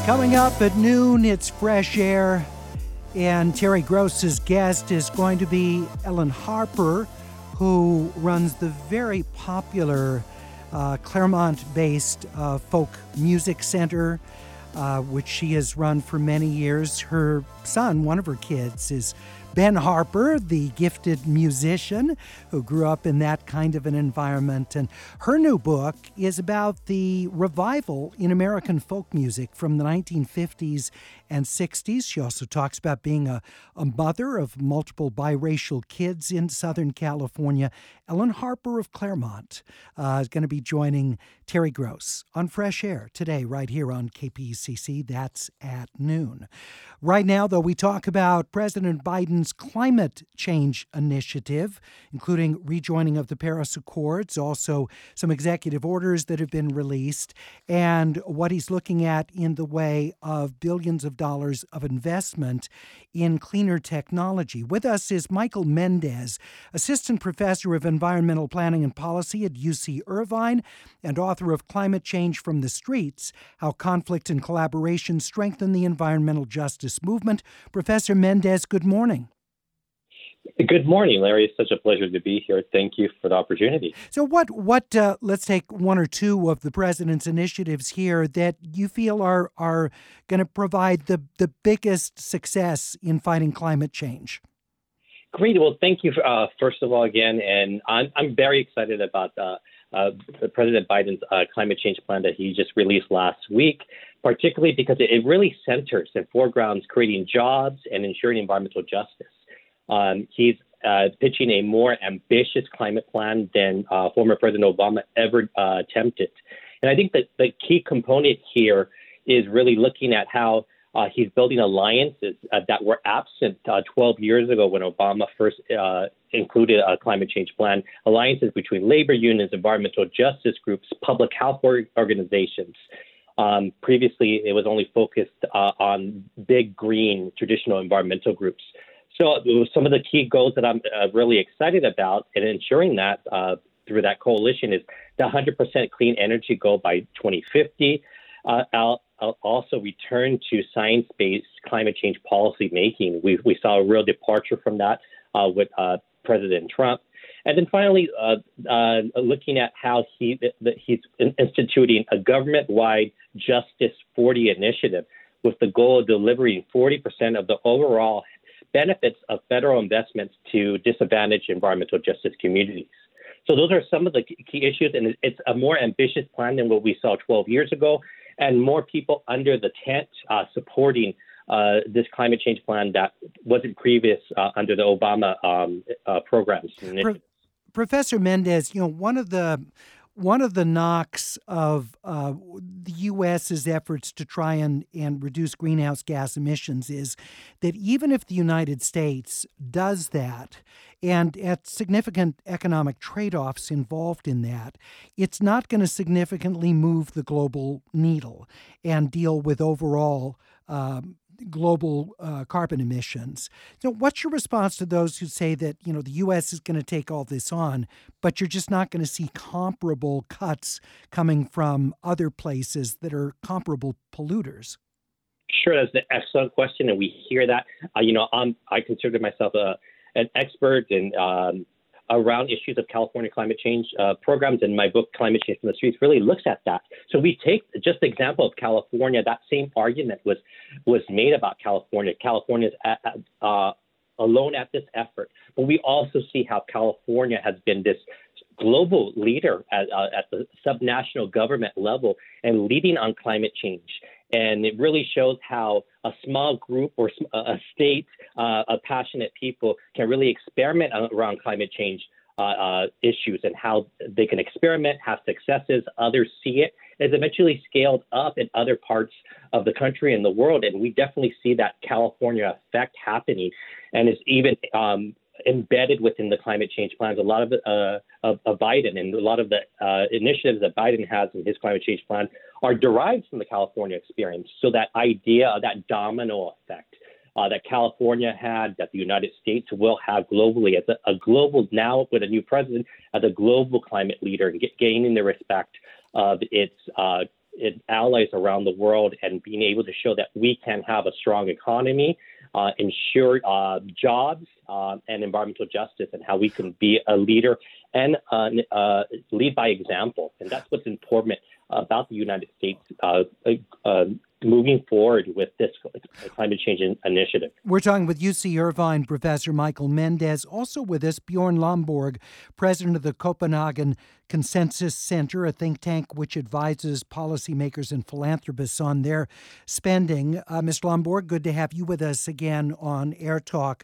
Coming up at noon, it's Fresh Air, and Terry Gross's guest is going to be Ellen Harper, who runs the very popular Claremont-based folk music center, which she has run for many years. Her son, one of her kids, is Ben Harper, the gifted musician who grew up in that kind of an environment. And her new book is about the revival in American folk music from the 1950s and 60s. She also talks about being a mother of multiple biracial kids in Southern California. Ellen Harper of Claremont is going to be joining Terry Gross on Fresh Air today, right here on KPCC. That's at noon. Right now, though, we talk about President Biden's climate change initiative, including rejoining of the Paris Accords, also some executive orders that have been released, and what he's looking at in the way of billions of dollars of investment in cleaner technology. With us is Michael Mendez, Assistant Professor of Environmental Planning and Policy at UC Irvine and author of Climate Change from the Streets, How Conflict and Collaboration Strengthen the Environmental Justice Movement. Professor Mendez, good morning. Good morning, Larry. It's such a pleasure to be here. Thank you for the opportunity. So let's take one or two of the president's initiatives here that you feel are going to provide the biggest success in fighting climate change. Great. Well, thank you, first of all, again. And I'm very excited about President Biden's climate change plan that he just released last week, particularly because it really centers and foregrounds creating jobs and ensuring environmental justice. He's pitching a more ambitious climate plan than former President Obama ever attempted. And I think that the key component here is really looking at how he's building alliances that were absent 12 years ago when Obama first included a climate change plan, alliances between labor unions, environmental justice groups, public health organizations. Previously, it was only focused on big green traditional environmental groups. So some of the key goals that I'm really excited about in ensuring that through that coalition is the 100% clean energy goal by 2050. I'll also return to science-based climate change policy making. We saw a real departure from that with President Trump. And then finally, looking at how he's instituting a government-wide Justice 40 initiative with the goal of delivering 40% of the overall benefits of federal investments to disadvantaged environmental justice communities. So those are some of the key issues, and it's a more ambitious plan than what we saw 12 years ago, and more people under the tent supporting this climate change plan that wasn't previous under the Obama programs. Professor Mendez, one of the knocks of the U.S.'s efforts to try and reduce greenhouse gas emissions is that even if the United States does that, and at significant economic trade-offs involved in that, it's not going to significantly move the global needle and deal with overall global carbon emissions. So what's your response to those who say that, the U.S. is going to take all this on, but you're just not going to see comparable cuts coming from other places that are comparable polluters? Sure, that's an excellent question, and we hear that. I consider myself an expert in around issues of California climate change programs, and my book, Climate Change from the Streets, really looks at that. So we take just the example of California. That same argument was made about California. California is alone at this effort, but we also see how California has been this global leader at the subnational government level and leading on climate change. And it really shows how a small group or a state of passionate people can really experiment around climate change issues and how they can experiment, have successes, others see it. It's eventually scaled up in other parts of the country and the world. And we definitely see that California effect happening. And it's even embedded within the climate change plans. A lot of Biden and a lot of the initiatives that Biden has in his climate change plan are derived from the California experience. So that idea of that domino effect that California had, that the United States will have globally as a global, now with a new president, as a global climate leader and gaining the respect of its its allies around the world and being able to show that we can have a strong economy, ensure jobs and environmental justice, and how we can be a leader and lead by example. And that's what's important about the United States moving forward with this climate change initiative. We're talking with UC Irvine Professor Michael Mendez. Also with us, Bjorn Lomborg, president of the Copenhagen Consensus Center, a think tank which advises policymakers and philanthropists on their spending. Mr. Lomborg, good to have you with us again on Air Talk.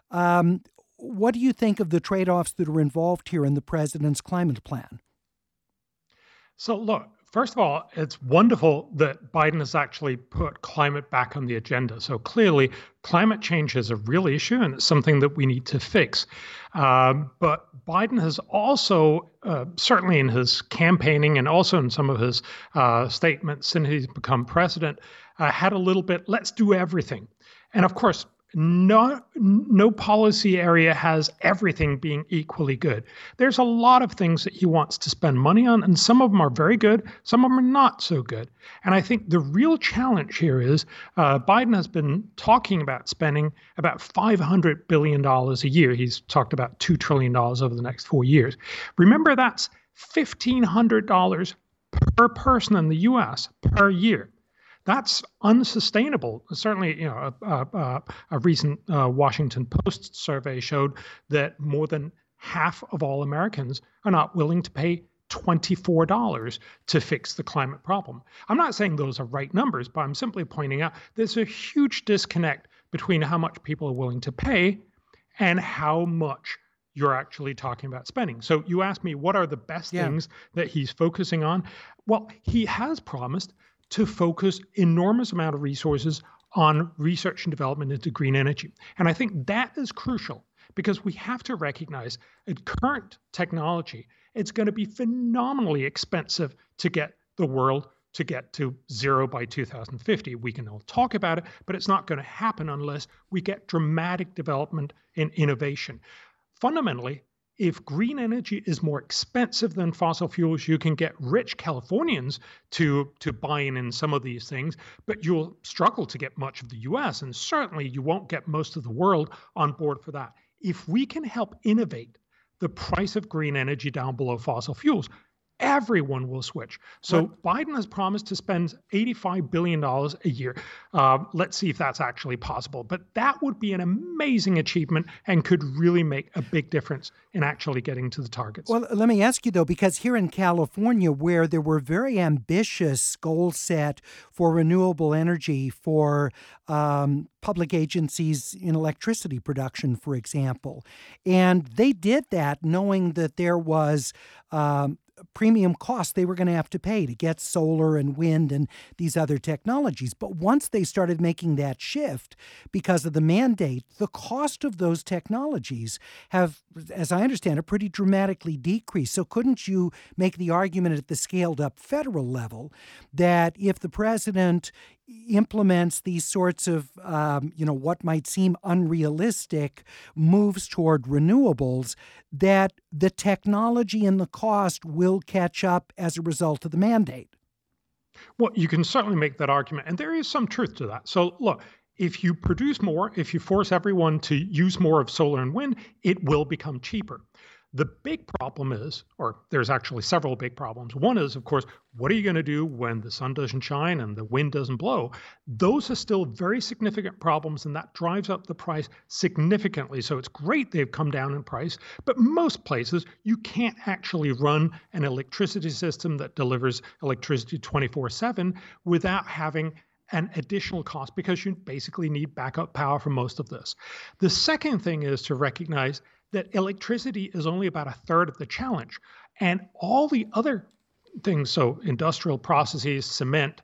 What do you think of the trade-offs that are involved here in the president's climate plan? So look, first of all, it's wonderful that Biden has actually put climate back on the agenda. So clearly, climate change is a real issue, and it's something that we need to fix. But Biden has also, certainly in his campaigning and also in some of his statements since he's become president, had a little bit, let's do everything. And of course, no policy area has everything being equally good. There's a lot of things that he wants to spend money on, and some of them are very good, some of them are not so good. And I think the real challenge here is Biden has been talking about spending about $500 billion a year. He's talked about $2 trillion over the next 4 years. Remember, that's $1,500 per person in the U.S. per year. That's unsustainable. Certainly, a recent Washington Post survey showed that more than half of all Americans are not willing to pay $24 to fix the climate problem. I'm not saying those are right numbers, but I'm simply pointing out there's a huge disconnect between how much people are willing to pay and how much you're actually talking about spending. So you asked me, what are the best things that he's focusing on? Well, he has promised to focus enormous amount of resources on research and development into green energy. And I think that is crucial because we have to recognize at current technology, it's going to be phenomenally expensive to get the world to get to zero by 2050. We can all talk about it, but it's not going to happen unless we get dramatic development in innovation. Fundamentally, if green energy is more expensive than fossil fuels, you can get rich Californians to buy in some of these things, but you'll struggle to get much of the US, and certainly you won't get most of the world on board for that. If we can help innovate the price of green energy down below fossil fuels, everyone will switch. So Biden has promised to spend $85 billion a year. Let's see if that's actually possible. But that would be an amazing achievement and could really make a big difference in actually getting to the targets. Well, let me ask you, though, because here in California, where there were very ambitious goals set for renewable energy for public agencies in electricity production, for example, and they did that knowing that there was premium costs they were going to have to pay to get solar and wind and these other technologies. But once they started making that shift because of the mandate, the cost of those technologies have, as I understand it, pretty dramatically decreased. So couldn't you make the argument at the scaled up federal level that if the president implements these sorts of, what might seem unrealistic moves toward renewables, that the technology and the cost will catch up as a result of the mandate? Well, you can certainly make that argument, and there is some truth to that. So look, if you produce more, if you force everyone to use more of solar and wind, it will become cheaper. The big problem is, or there's actually several big problems. One is, of course, what are you going to do when the sun doesn't shine and the wind doesn't blow? Those are still very significant problems, and that drives up the price significantly. So it's great they've come down in price, but most places you can't actually run an electricity system that delivers electricity 24/7 without having an additional cost because you basically need backup power for most of this. The second thing is to recognize that electricity is only about a third of the challenge. And all the other things, so industrial processes, cement,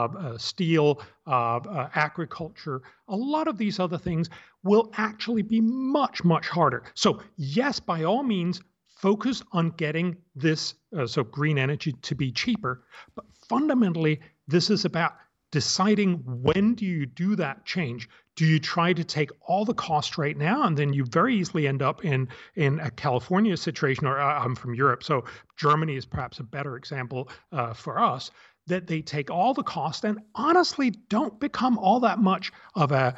steel, agriculture, a lot of these other things will actually be much, much harder. So yes, by all means, focus on getting this, so green energy to be cheaper. But fundamentally, this is about deciding when do you do that change? Do you try to take all the cost right now, and then you very easily end up in a California situation, or I'm from Europe, so Germany is perhaps a better example for us, that they take all the cost and honestly don't become all that much of a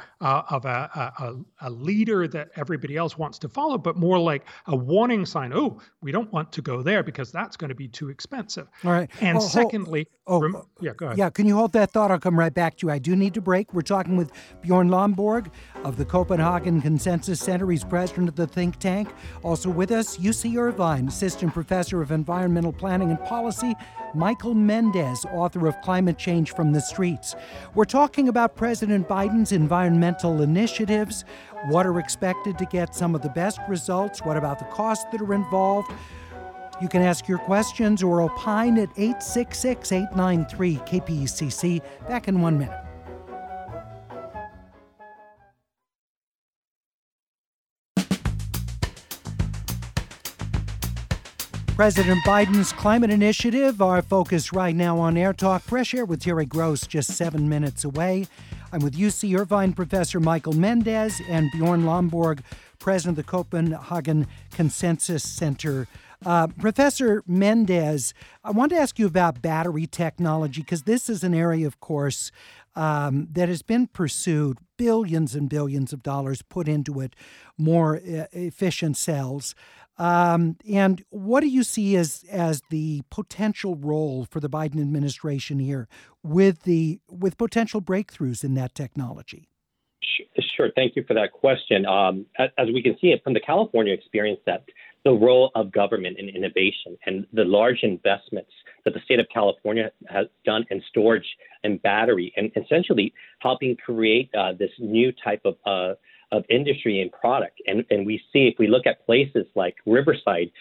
leader that everybody else wants to follow, but more like a warning sign. Oh, we don't want to go there because that's going to be too expensive. All right. And secondly, yeah, go ahead. Yeah, can you hold that thought? I'll come right back to you. I do need to break. We're talking with Bjorn Lomborg of the Copenhagen Consensus Center. He's president of the think tank. Also with us, UC Irvine, assistant professor of environmental planning and policy, Michael Mendez, author of Climate Change from the Streets. We're talking about President Biden's environmental initiatives. What are expected to get some of the best results? What about the costs that are involved? You can ask your questions or opine at 866-893-KPCC. Back in 1 minute. President Biden's climate initiative, our focus right now on Air Talk. Fresh Air with Terry Gross, just 7 minutes away. I'm with UC Irvine professor Michael Mendez and Bjorn Lomborg, president of the Copenhagen Consensus Center. Professor Mendez, I want to ask you about battery technology, because this is an area, of course, that has been pursued, billions and billions of dollars put into it, more efficient cells. And what do you see as the potential role for the Biden administration here with potential breakthroughs in that technology? Sure. Thank you for that question. As we can see it from the California experience, that the role of government in innovation and the large investments that the state of California has done in storage and battery, and essentially helping create this new type of industry and product. And we see, if we look at places like Riverside,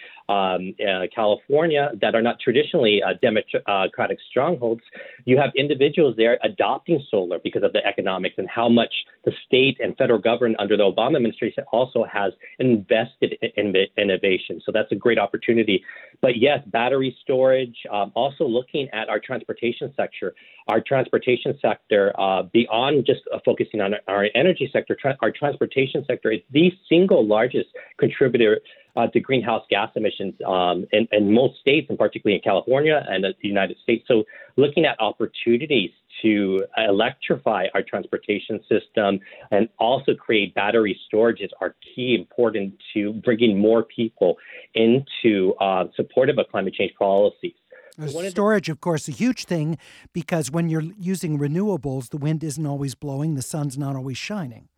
California, that are not traditionally democratic strongholds, you have individuals there adopting solar because of the economics and how much the state and federal government under the Obama administration also has invested in innovation. So that's a great opportunity. But yes, battery storage, also looking at our transportation sector. Our transportation sector, beyond just focusing on our energy sector, our transportation sector is the single largest contributor to greenhouse gas emissions in most states, and particularly in California and the United States. So looking at opportunities to electrify our transportation system and also create battery storages are key important to bringing more people into supportive of climate change policies. Storage, of course, a huge thing, because when you're using renewables, the wind isn't always blowing, the sun's not always shining.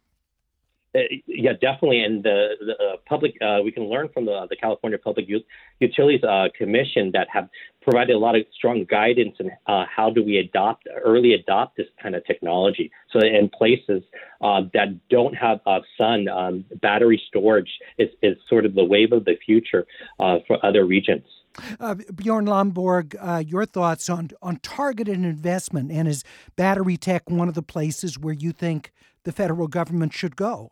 Yeah, definitely. And the public, we can learn from the California Public Utilities Commission that have provided a lot of strong guidance in how do we early adopt this kind of technology. So in places that don't have sun, battery storage is sort of the wave of the future for other regions. Bjorn Lomborg, your thoughts on targeted investment, and is battery tech one of the places where you think the federal government should go?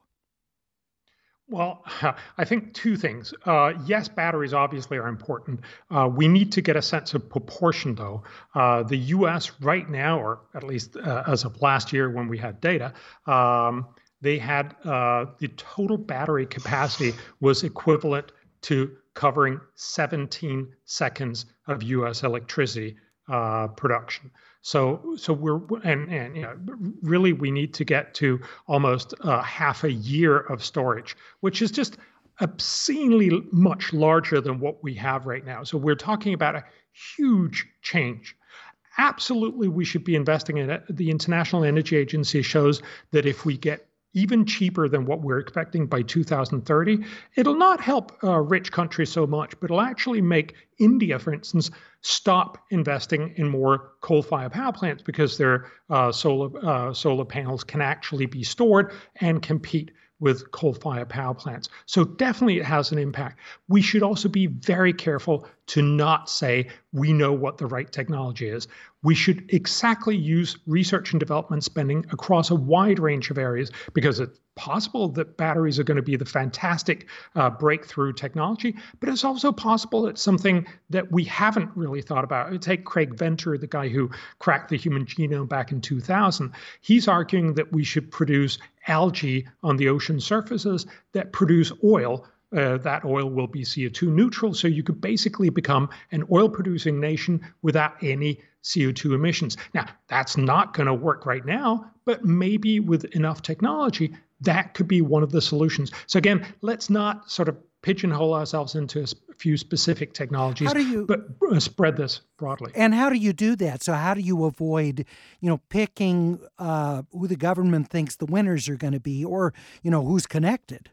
Well, I think two things. Yes, batteries obviously are important. We need to get a sense of proportion, though. The U.S. right now, or at least as of last year when we had data, they had the total battery capacity was equivalent to covering 17 seconds of U.S. electricity production. So we're and you know, really we need to get to almost half a year of storage, which is just obscenely much larger than what we have right now. So we're talking about a huge change. Absolutely, we should be investing in it. The International Energy Agency shows that if we get even cheaper than what we're expecting by 2030, it'll not help rich countries so much, but it'll actually make India, for instance, stop investing in more coal-fired power plants because their solar panels can actually be stored and compete with coal-fired power plants. So definitely it has an impact. We should also be very careful to not say we know what the right technology is. We should exactly use research and development spending across a wide range of areas, because it's possible that batteries are going to be the fantastic breakthrough technology, but it's also possible it's something that we haven't really thought about. Take Craig Venter, the guy who cracked the human genome back in 2000. He's arguing that we should produce algae on the ocean surfaces that produce oil. That oil will be CO2 neutral, so you could basically become an oil-producing nation without any CO2 emissions. Now, that's not going to work right now, but maybe with enough technology, that could be one of the solutions. So again, let's not sort of pigeonhole ourselves into a few specific technologies, but spread this broadly. And how do you do that? So how do you avoid, picking who the government thinks the winners are going to be, or, who's connected?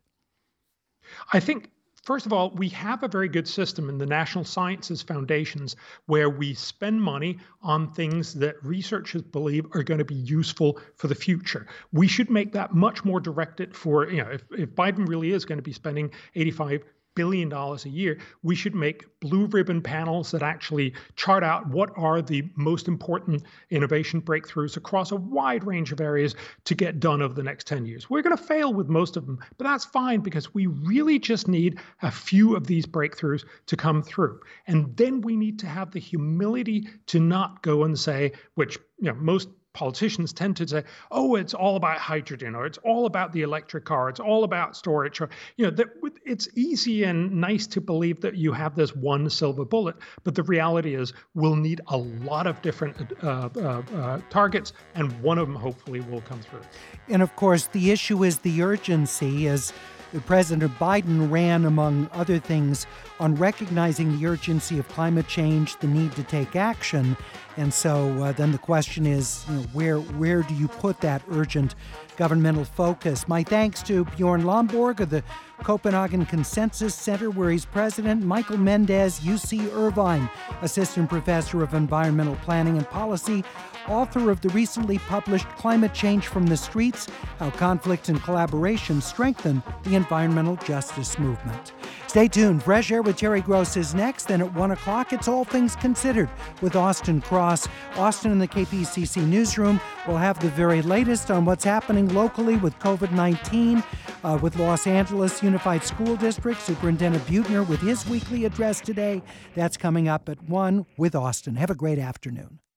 I think, first of all, we have a very good system in the National Sciences Foundations where we spend money on things that researchers believe are going to be useful for the future. We should make that much more directed for, if Biden really is going to be spending $85 billion a year, we should make blue ribbon panels that actually chart out what are the most important innovation breakthroughs across a wide range of areas to get done over the next 10 years. We're going to fail with most of them, but that's fine, because we really just need a few of these breakthroughs to come through. And then we need to have the humility to not go and say, which most politicians tend to say, oh, it's all about hydrogen, or it's all about the electric car, it's all about storage, or it's easy and nice to believe that you have this one silver bullet, but the reality is we'll need a lot of different targets, and one of them hopefully will come through. And of course, the issue is the urgency, as President Biden ran, among other things, on recognizing the urgency of climate change, the need to take action. And so then the question is, where do you put that urgent governmental focus? My thanks to Bjorn Lomborg of the Copenhagen Consensus Center, where he's president, Michael Mendez, UC Irvine, assistant professor of environmental planning and policy, author of the recently published Climate Change from the Streets: How Conflict and Collaboration Strengthen the Environmental Justice Movement. Stay tuned. Fresh Air with Terry Gross is next. Then at 1 o'clock, it's All Things Considered with Austin Cross. Austin in the KPCC newsroom will have the very latest on what's happening locally with COVID-19, with Los Angeles Unified School District. Superintendent Buettner with his weekly address today. That's coming up at 1 with Austin. Have a great afternoon.